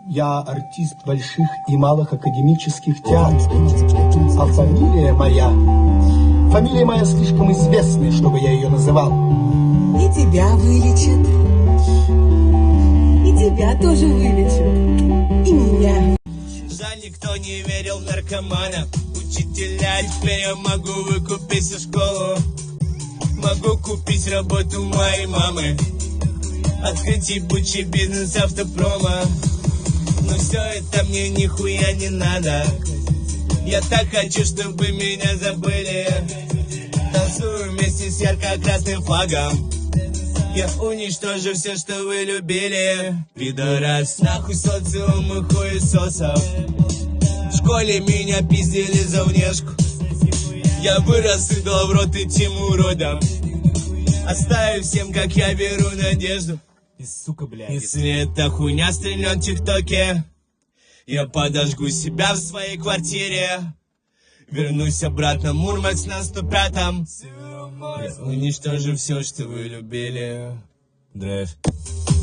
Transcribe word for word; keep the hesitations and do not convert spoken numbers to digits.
Я артист больших и малых академических театров. А фамилия моя... Фамилия моя слишком известная, чтобы я ее называл. И тебя вылечат. И тебя тоже вылечат. И меня. Жаль, никто не верил в наркомана. Учителя, теперь я могу выкупить всю школу. Могу купить работу моей мамы. Открыть ебучий бизнес автопрома. Но все это мне нихуя не надо. Я так хочу, чтобы меня забыли. Танцую вместе с ярко-красным флагом. Я уничтожу все, что вы любили. Пидорас, нахуй социум и хуесосов. В школе меня пиздили за внешку. Я вырос и дал в рот этим уродам. Оставив всем, как я беру надежду. И, сука, блядь. Если эта хуйня стрельнет в ТикТоке, я подожгу себя в своей квартире. Вернусь обратно в Мурманск на сто пятом. Я уничтожу все, что вы любили. Драйв.